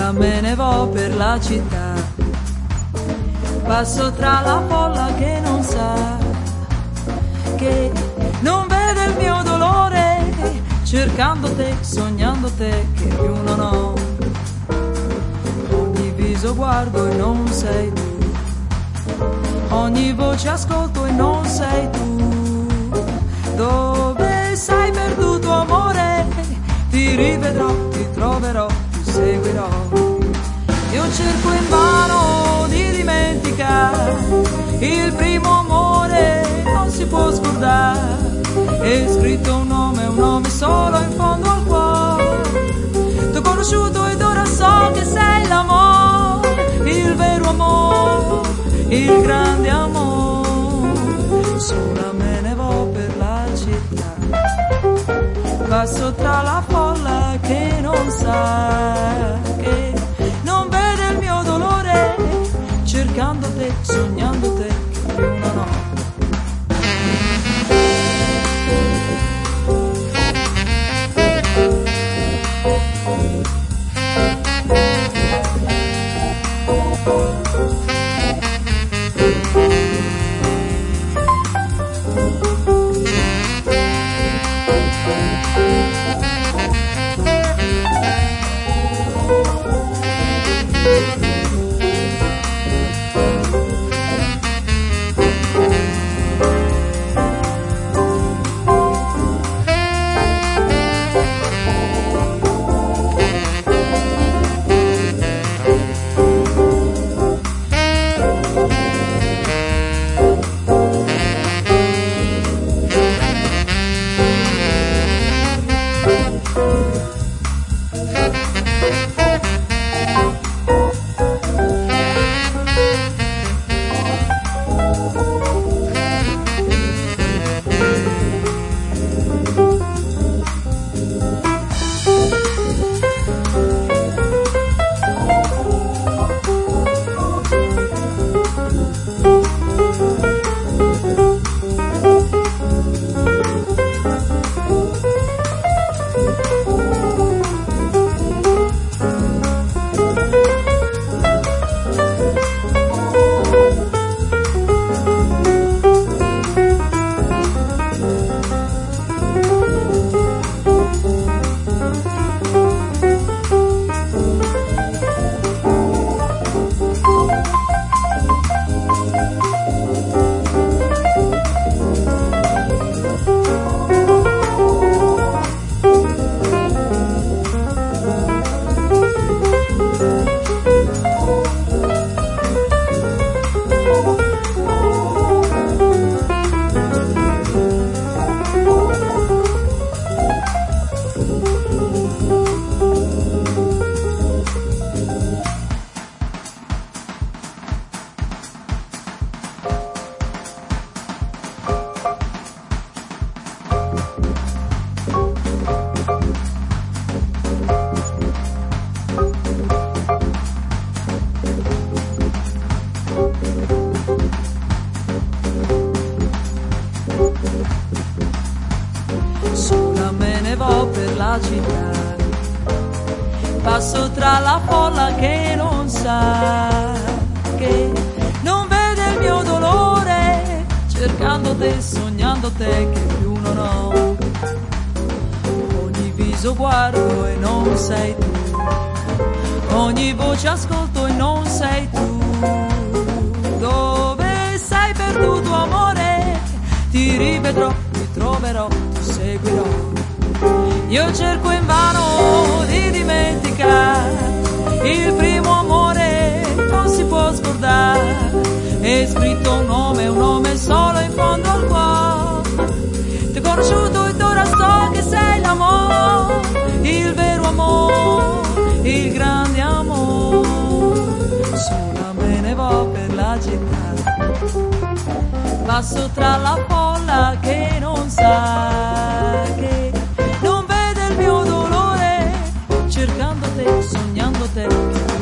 Sola me ne vo per la città, passo tra la folla che non sa, che non vede il mio dolore, cercando te, sognando te, che più non ho. Ogni viso guardo e non sei tu, ogni voce ascolto e non sei tu. Dove sei perduto amore? Ti rivedrò, ti troverò, ti seguirò. Io cerco invano di dimenticare il primo amore, non si può scordare. È scritto un nome solo in fondo al cuore. T'ho conosciuto ed ora so che sei l'amore, il vero amore, il grande amore. Sola me ne vo per la città, passo tra la folla che non sa, che non vede il mio dolore, cercando te, sognando te, che più non ho. Sola me ne vo per la città, passo tra la folla che non sa, che non vede il mio dolore, cercando te, sognando te, che più non ho. Ogni viso guardo e non sei tu, ogni voce ascolto e non sei tu. Dove sei perduto amore? Ti rivedrò, ti troverò, ti seguirò. Io cerco invano di dimenticare il primo amore, non si può scordare. È scritto un nome solo in fondo al cuore. Ti ho conosciuto ed ora so che sei l'amore, il vero amore, il grande amore. Sola me ne vo per la città, passo tra la folla che non sa, che non vede il mio dolore, cercando te, sognando te.